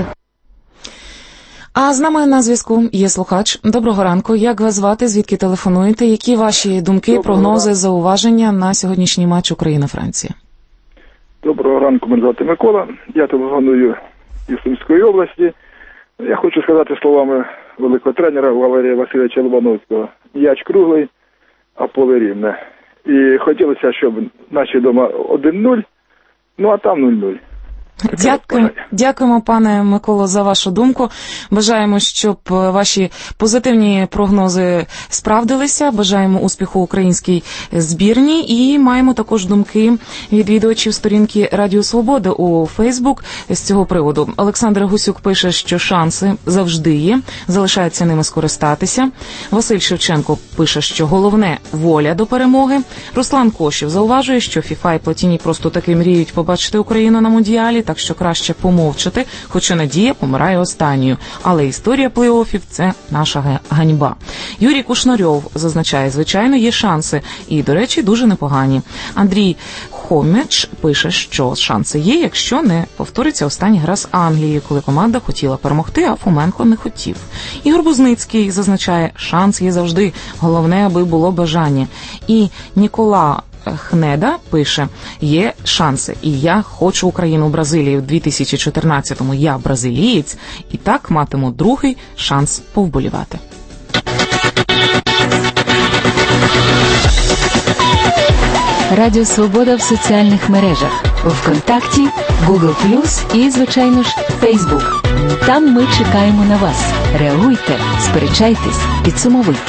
Speaker 2: А з нами на зв'язку є слухач. Доброго ранку. Як вас звати? Звідки телефонуєте? Які ваші думки, прогнози, зауваження на сьогоднішній матч Україна-Франція?
Speaker 15: Доброго ранку. Мене звати Микола. Я телефоную із Сумської області. Я хочу сказати словами великого тренера Валерія Васильовича Лобановського. М'яч круглий, а поле рівне. І хотілося, щоб наші дома 1-0, а там 0-0.
Speaker 2: Дякуємо, пане Миколо, за вашу думку. Бажаємо, щоб ваші позитивні прогнози справдилися. Бажаємо успіху українській збірній. І маємо також думки відвідувачів сторінки Радіо Свобода у Фейсбук з цього приводу. Олександр Гусюк пише, що шанси завжди є, залишається ними скористатися. Василь Шевченко пише, що головне – воля до перемоги. Руслан Кошів зауважує, що ФІФА і Платіні просто таки мріють побачити Україну на Мундіалі, так що краще помовчати, хоча надія помирає останньою. Але історія плей-оффів – це наша ганьба. Юрій Кушнарьов зазначає, звичайно, є шанси. І, до речі, дуже непогані. Андрій Хоміч пише, що шанси є, якщо не повториться остання гра з Англією, коли команда хотіла перемогти, а Фоменко не хотів. Ігор Бузницький зазначає, шанс є завжди, головне, аби було бажання. І Нікола Хнеда пише: є шанси, і я хочу Україну Бразилії в 2014-му. Я бразилієць, і так матиму другий шанс повболівати.
Speaker 1: Радіо Свобода в соціальних мережах. ВКонтакті, Google+, і, звичайно ж, Facebook. Там ми чекаємо на вас. Реагуйте, сперечайтесь, підсумовуйте.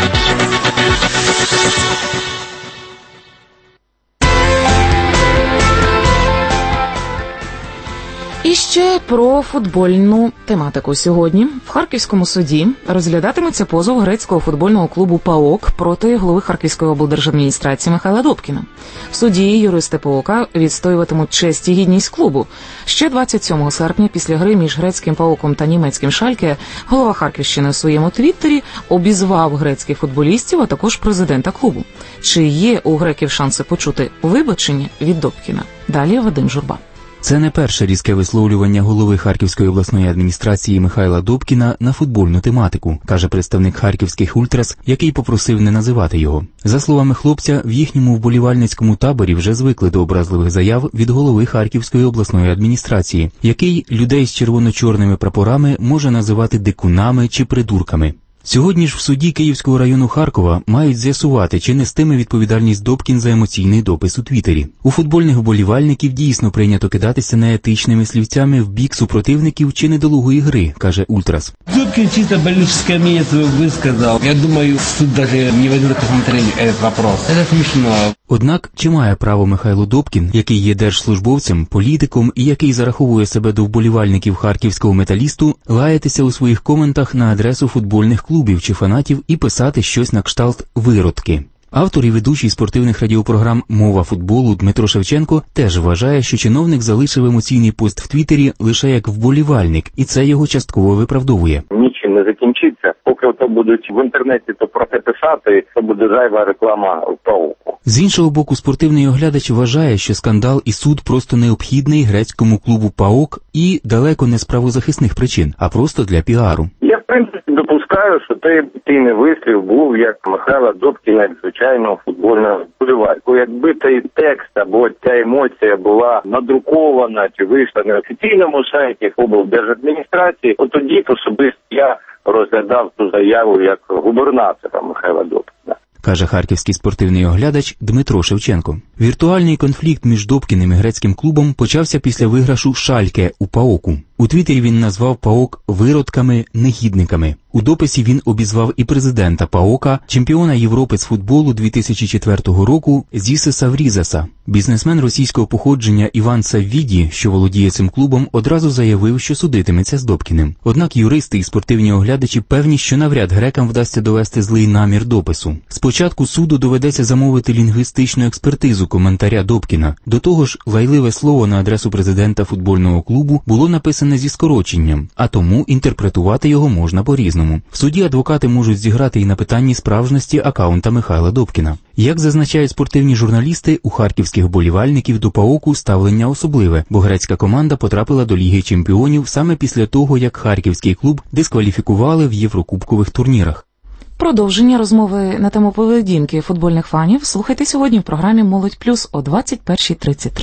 Speaker 2: І ще про футбольну тематику. Сьогодні в Харківському суді розглядатиметься позов грецького футбольного клубу ПАОК проти голови Харківської облдержадміністрації Михайла Добкіна. В суді юристи ПАОК відстоюватимуть честь і гідність клубу. Ще 27 серпня, після гри між грецьким ПАОКом та німецьким Шальке, голова Харківщини у своєму твіттері обізвав грецьких футболістів, а також президента клубу. Чи є у греків шанси почути вибачення від Добкіна? Далі Вадим Журба.
Speaker 5: Це не перше різке висловлювання голови Харківської обласної адміністрації Михайла Добкіна на футбольну тематику, каже представник харківських ультрас, який попросив не називати його. За словами хлопця, в їхньому вболівальницькому таборі вже звикли до образливих заяв від голови Харківської обласної адміністрації, який людей з червоно-чорними прапорами може називати дикунами чи придурками. Сьогодні ж в суді Київського району Харкова мають з'ясувати, чи нестиме відповідальність Добкін за емоційний допис у Твіттері. У футбольних вболівальників дійсно прийнято кидатися неетичними слівцями в бік супротивників чи недолугої гри, каже ультрас.
Speaker 6: Добкін чисто болельческое мнение свое высказал. Я думаю, суд даже не возьмет к рассмотрению этот вопрос. Это смешно.
Speaker 5: Однак, чи має право Михайло Добкін, який є держслужбовцем, політиком і який зараховує себе до вболівальників харківського металісту, лаятися у своїх коментах на адресу футбольних клубів чи фанатів і писати щось на кшталт «виродки»? Автор і ведучий спортивних радіопрограм «Мова футболу» Дмитро Шевченко теж вважає, що чиновник залишив емоційний пост в Твіттері лише як вболівальник, і це його частково виправдовує.
Speaker 23: Нічим не закінчиться. Поки то будуть в інтернеті то про це писати, то буде зайва реклама в ПАОКу.
Speaker 5: З іншого боку, спортивний оглядач вважає, що скандал і суд просто необхідний грецькому клубу ПАОК і далеко не з правозахисних причин, а просто для піару.
Speaker 23: Я, в принципі, допускаю, що той вислів був як Михайла Добкіна, як звичайного футбольного вболівальника. Якби той текст або ця емоція була надрукована чи вийшла на офіційному сайті облдержадміністрації, от тоді особисто я розглядав ту заяву як губернатора Михайла Добкіна.
Speaker 5: Каже харківський спортивний оглядач Дмитро Шевченко. Віртуальний конфлікт між Добкіним і грецьким клубом почався після виграшу Шальке у ПАОКу. У Твіттері він назвав ПАОК виродками, негідниками. У дописі він обізвав і президента ПАОКа, чемпіона Європи з футболу 2004 року Зіси Саврізаса. Бізнесмен російського походження Іван Саввіді, що володіє цим клубом, одразу заявив, що судитиметься з Добкіним. Однак юристи і спортивні оглядачі певні, що навряд грекам вдасться довести злий намір допису. Спочатку суду доведеться замовити лінгвістичну експертизу коментаря Добкіна. До того ж, лайливе слово на адресу президента футбольного клубу було написане зі скороченням, а тому інтерпретувати його можна по-різному. В суді адвокати можуть зіграти і на питанні справжності акаунта Михайла Добкіна. Як зазначають спортивні журналісти, у харківських вболівальників до ПАОКу ставлення особливе, бо грецька команда потрапила до Ліги чемпіонів саме після того, як харківський клуб дискваліфікували в єврокубкових турнірах.
Speaker 2: Продовження розмови на тему поведінки футбольних фанів слухайте сьогодні в програмі «Молодь Плюс» о 21:33.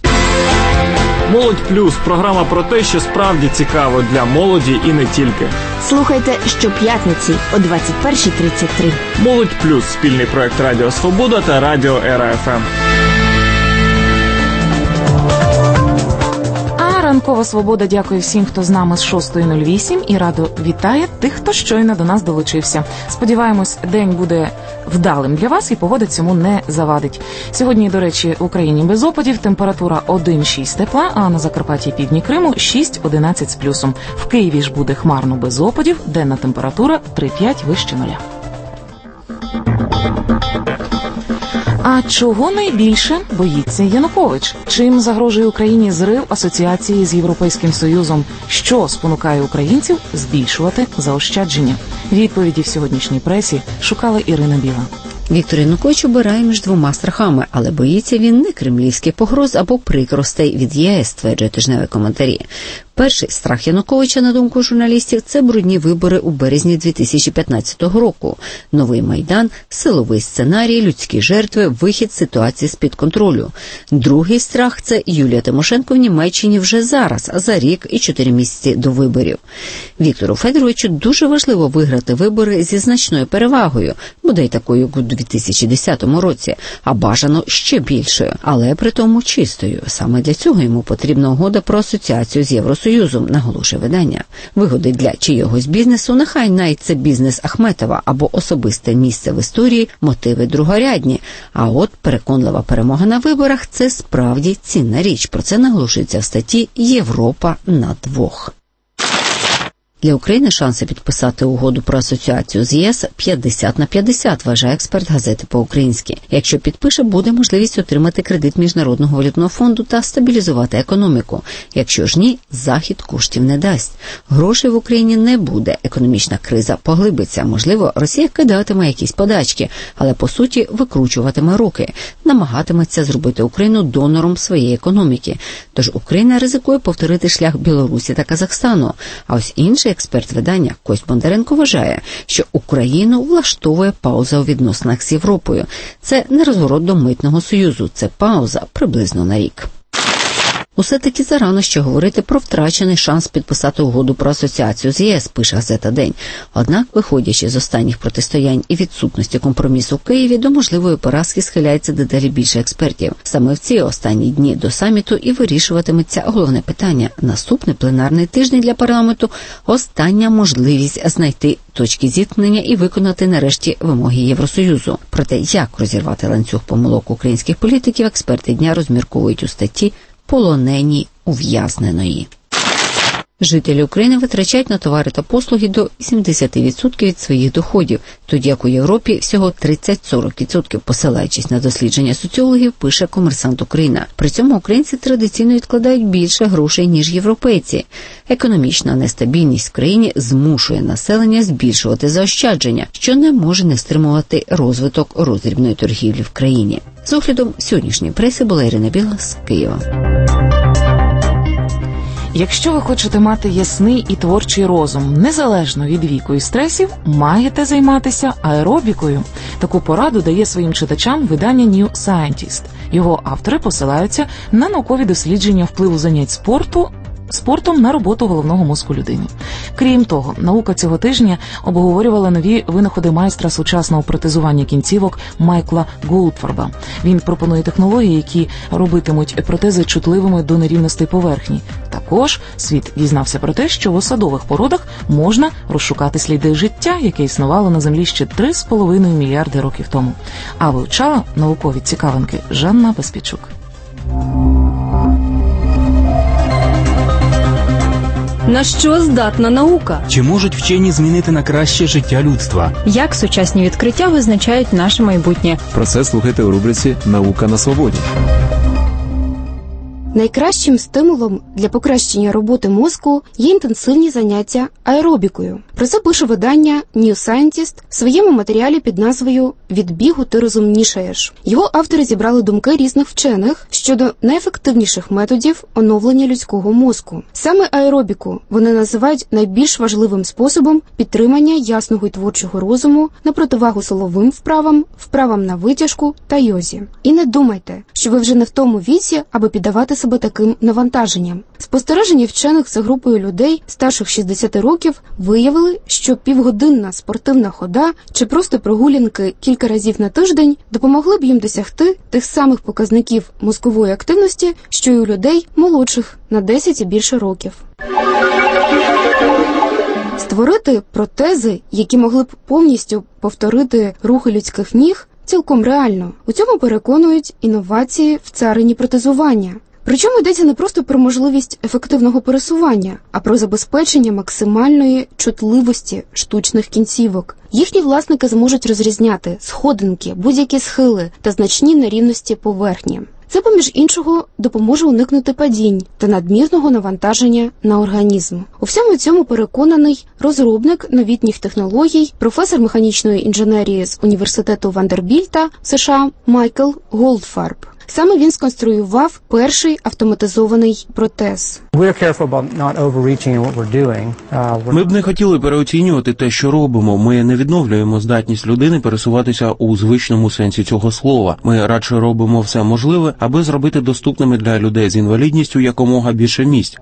Speaker 16: «Молодь Плюс» – програма про те, що справді цікаво для молоді і не тільки.
Speaker 17: Слухайте щоп'ятниці о 21:33.
Speaker 16: «Молодь Плюс» – спільний проект Радіо Свобода та Радіо Ера ФМ.
Speaker 2: Ранкова Свобода дякує всім, хто з нами з 6:08 і радо вітає тих, хто щойно до нас долучився. Сподіваємось, день буде вдалим для вас і погода цьому не завадить. Сьогодні, до речі, в Україні без опадів, температура 1,6 тепла, а на Закарпатті і півдні Криму 6-11 з плюсом. В Києві ж буде хмарно без опадів, денна температура 3-5 вище нуля. А чого найбільше боїться Янукович? Чим загрожує Україні зрив асоціації з Європейським Союзом? Що спонукає українців збільшувати заощадження? Відповіді в сьогоднішній пресі шукала Ірина Біла.
Speaker 4: Віктор Янукович обирає між двома страхами, але боїться він не кремлівських погроз або прикростей від ЄС, стверджує тижневі коментарі. Перший страх Януковича, на думку журналістів, це брудні вибори у березні 2015 року. Новий Майдан, силовий сценарій, людські жертви, вихід з ситуації з-під контролю. Другий страх – це Юлія Тимошенко в Німеччині вже зараз, за рік і 4 місяці до виборів. Віктору Федоровичу дуже важливо виграти вибори зі значною перевагою, бодай такою, як у 2010 році, а бажано ще більшою, але при тому чистою. Саме для цього йому потрібна угода про асоціацію з Євросоюзом, наголошує видання. Вигоди для чийогось бізнесу, нехай навіть це бізнес Ахметова або особисте місце в історії, мотиви другорядні. А от переконлива перемога на виборах – це справді цінна річ. Про це наголошується в статті «Європа на двох». Для України шанси підписати угоду про асоціацію з ЄС 50/50, вважає експерт газети «По-українськи». Якщо підпише, буде можливість отримати кредит Міжнародного валютного фонду та стабілізувати економіку. Якщо ж ні, Захід коштів не дасть. Грошей в Україні не буде, економічна криза поглибиться. Можливо, Росія кидатиме якісь подачки, але по суті викручуватиме руки, намагатиметься зробити Україну донором своєї економіки. Тож Україна ризикує повторити шлях Білорусі та Казахстану. А ось інший експерт видання Кость Бондаренко вважає, що Україну влаштовує пауза у відносинах з Європою. Це не розворот до митного союзу, це пауза приблизно на рік. Усе-таки зарано ще говорити про втрачений шанс підписати угоду про асоціацію з ЄС, пише газета «День». Однак, виходячи з останніх протистоянь і відсутності компромісу в Києві, до можливої поразки схиляється дедалі більше експертів. Саме в ці останні дні до саміту і вирішуватиметься головне питання. Наступний пленарний тиждень для парламенту – остання можливість знайти точки зіткнення і виконати нарешті вимоги Євросоюзу. Проте, як розірвати ланцюг помилок українських політиків, експерти дня розмірковують у статті «Полонені ув'язненої». Жителі України витрачають на товари та послуги до 70% від своїх доходів, тоді як у Європі всього 30-40%, посилаючись на дослідження соціологів, пише «Комерсант Україна». При цьому українці традиційно відкладають більше грошей, ніж європейці. Економічна нестабільність в країні змушує населення збільшувати заощадження, що не може не стримувати розвиток роздрібної торгівлі в країні. З оглядом сьогоднішньої преси була Ірина Біла з Києва.
Speaker 2: Якщо ви хочете мати ясний і творчий розум, незалежно від віку і стресів, маєте займатися аеробікою. Таку пораду дає своїм читачам видання New Scientist. Його автори посилаються на наукові дослідження впливу занять спортом на роботу головного мозку людини. Крім того, наука цього тижня обговорювала нові винаходи майстра сучасного протезування кінцівок Майкла Голдфорба. Він пропонує технології, які робитимуть протези чутливими до нерівностей поверхні. Також світ дізнався про те, що в осадових породах можна розшукати сліди життя, яке існувало на Землі ще 3,5 мільярди років тому. А вивчала наукові цікавинки Жанна Безпічук.
Speaker 9: На що здатна наука?
Speaker 5: Чи можуть вчені змінити на краще життя людства?
Speaker 18: Як сучасні відкриття визначають наше майбутнє?
Speaker 19: Про це слухайте у рубриці «Наука на свободі».
Speaker 20: Найкращим стимулом для покращення роботи мозку є інтенсивні заняття аеробікою. Про це пише видання New Scientist в своєму матеріалі під назвою «Від бігу ти розумнішаєш». Його автори зібрали думки різних вчених щодо найефективніших методів оновлення людського мозку. Саме аеробіку вони називають найбільш важливим способом підтримання ясного і творчого розуму на противагу силовим вправам на витяжку та йозі. І не думайте, що ви вже не в тому віці, аби піддавати себе таким навантаженням. Спостереження вчених за групою людей старших 60 років виявили, що півгодинна спортивна хода чи просто прогулянки кілька разів на тиждень допомогли б їм досягти тих самих показників мозкової активності, що й у людей молодших на 10 і більше років. Створити протези, які могли б повністю повторити рухи людських ніг, цілком реально. У цьому переконують інновації в царині протезування. Причому йдеться не просто про можливість ефективного пересування, а про забезпечення максимальної чутливості штучних кінцівок. Їхні власники зможуть розрізняти сходинки, будь-які схили та значні нерівності поверхні. Це, поміж іншого, допоможе уникнути падінь та надмірного навантаження на організм. У всьому цьому переконаний розробник новітніх технологій, професор механічної інженерії з університету Вандербільта США Майкл Голдфарб. Саме він сконструював перший автоматизований протез.
Speaker 10: Ми б не хотіли переоцінювати те, що робимо. Ми не відновлюємо здатність людини пересуватися у звичному сенсі цього слова. Ми радше робимо все можливе, аби зробити доступними для людей з інвалідністю якомога більше місць.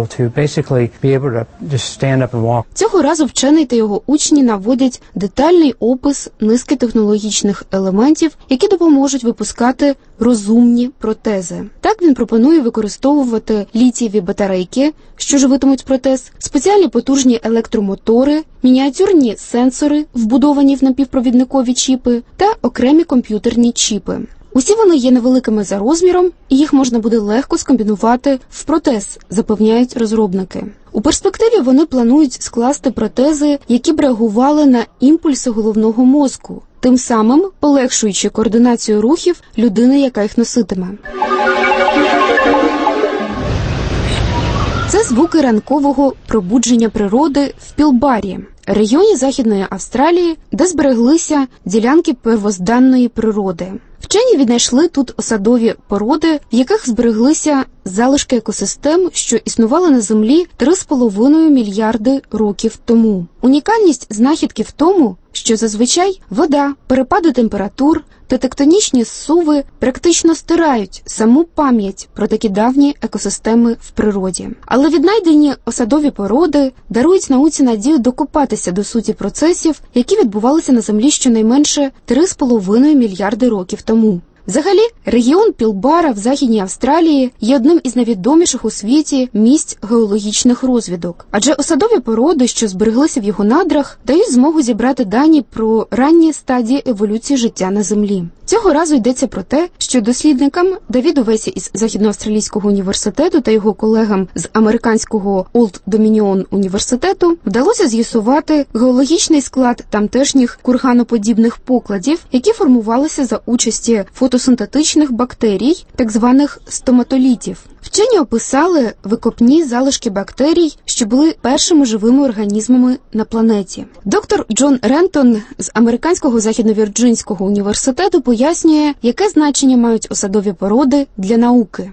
Speaker 20: Цього разу вчений та його учні наводять детальний опис низки технологічних елементів, які допоможуть випускати розумні протези. Так він пропонує використовувати літієві батарейки, що живитимуть протез, спеціальні потужні електромотори, мініатюрні сенсори, вбудовані в напівпровідникові чіпи, та окремі комп'ютерні чіпи. Усі вони є невеликими за розміром, і їх можна буде легко скомбінувати в протез, запевняють розробники. У перспективі вони планують скласти протези, які б реагували на імпульси головного мозку, тим самим полегшуючи координацію рухів людини, яка їх носитиме. Це звуки ранкового пробудження природи в Пілбарі, регіоні Західної Австралії, де збереглися ділянки первозданної природи. Вчені віднайшли тут осадові породи, в яких збереглися залишки екосистем, що існували на Землі 3,5 мільярди років тому. Унікальність знахідки в тому, що зазвичай вода, перепади температур та тектонічні зсуви практично стирають саму пам'ять про такі давні екосистеми в природі. Але віднайдені осадові породи дарують науці надію докопатися до суті процесів, які відбувалися на Землі щонайменше 3,5 мільярди років тому. Взагалі, регіон Пілбара в Західній Австралії є одним із найвідоміших у світі місць геологічних розвідок. Адже осадові породи, що збереглися в його надрах, дають змогу зібрати дані про ранні стадії еволюції життя на Землі. Цього разу йдеться про те, що дослідникам Давіду Весі із Західноавстралійського університету та його колегам з американського Олд Домініон університету вдалося з'ясувати геологічний склад тамтешніх курганоподібних покладів, які формувалися за участі фотосинтетичних бактерій, так званих стоматолітів. Вчені описали викопні залишки бактерій, що були першими живими організмами на планеті. Доктор Джон Рентон з американського Західно-Вірджинського університету пояснює, яке значення мають осадові породи для науки.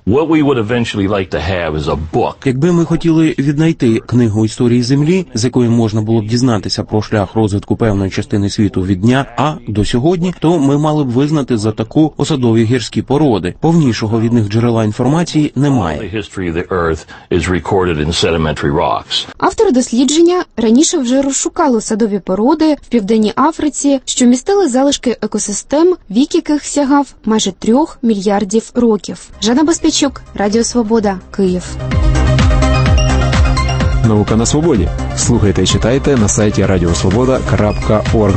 Speaker 10: Якби ми хотіли віднайти книгу історії Землі, з якої можна було б дізнатися про шлях розвитку певної частини світу від дня А до сьогодні, то ми мали б визнати за таку осадові гірські породи. Повнішого від них джерела інформації немає.
Speaker 20: Автори дослідження раніше вже розшукали осадові породи в Південній Африці, що містили залишки екосистем, вік яких сягав майже 3 мільярдів років. Жанна Безпечук, Радіо Свобода, Київ.
Speaker 19: Наука на свободі. Слухайте і читайте на сайті radiosvoboda.org.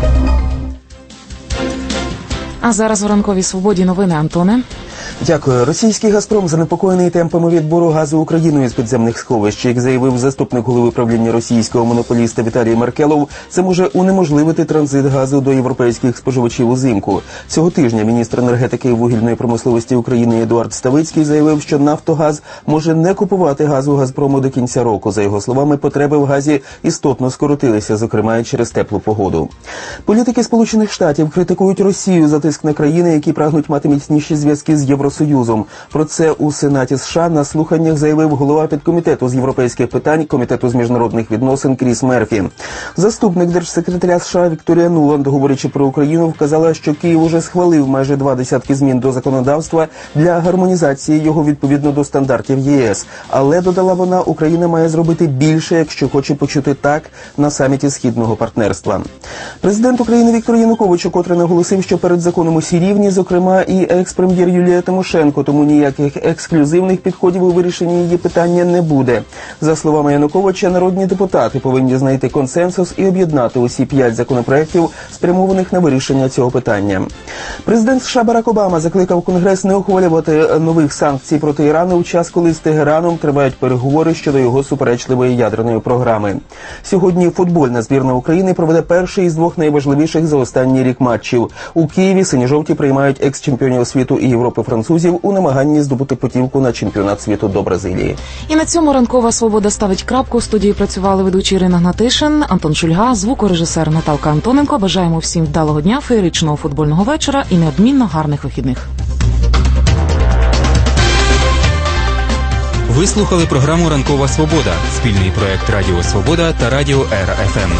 Speaker 2: А зараз у ранковій свободі новини, Антоне.
Speaker 21: Дякую. Російський «Газпром» занепокоєний темпами відбору газу Україною з підземних сховищ. Як заявив заступник голови правління російського монополіста Віталій Маркелов, це може унеможливити транзит газу до європейських споживачів узимку. Цього тижня міністр енергетики і вугільної промисловості України Едуард Ставицький заявив, що «Нафтогаз» може не купувати газу «Газпрому» до кінця року. За його словами, потреби в газі істотно скоротилися, зокрема і через теплу погоду. Політики Сполучених Штатів критикують Росію за тиск на країни, які прагнуть мати міцніші зв'язки з Євросоюзом. Про це у Сенаті США на слуханнях заявив голова підкомітету з європейських питань Комітету з міжнародних відносин Кріс Мерфі. Заступник держсекретаря США Вікторія Нуланд, говорячи про Україну, вказала, що Київ уже схвалив майже 20 змін до законодавства для гармонізації його відповідно до стандартів ЄС. Але, додала вона, Україна має зробити більше, якщо хоче почути так на саміті Східного партнерства. Президент України Віктор Янукович, котре наголосив, що перед законом усі рівні, зокрема і екс-прем'єр Юлія Тимошенко Тимошенко, тому ніяких ексклюзивних підходів у вирішенні її питання не буде. За словами Януковича, народні депутати повинні знайти консенсус і об'єднати усі 5 законопроєктів, спрямованих на вирішення цього питання. Президент США Барак Обама закликав Конгрес не ухвалювати нових санкцій проти Ірану у час, коли з Тегераном тривають переговори щодо його суперечливої ядерної програми. Сьогодні футбольна збірна України проведе перший із 2 найважливіших за останній рік матчів. У Києві синьо-жовті приймають екс-чемпіонів світу і Європи французів у намаганні здобути путівку на чемпіонат світу до Бразилії.
Speaker 2: І на цьому ранкова свобода ставить крапку. У студії працювали ведучі Ірина Гнатишин, Антон Шульга, звукорежисер Наталка Антоненко. Бажаємо всім вдалого дня, феєричного футбольного вечора і неодмінно гарних вихідних.
Speaker 5: Ви слухали програму «Ранкова свобода» – спільний проект Радіо Свобода та Радіо ЕРА ФМ.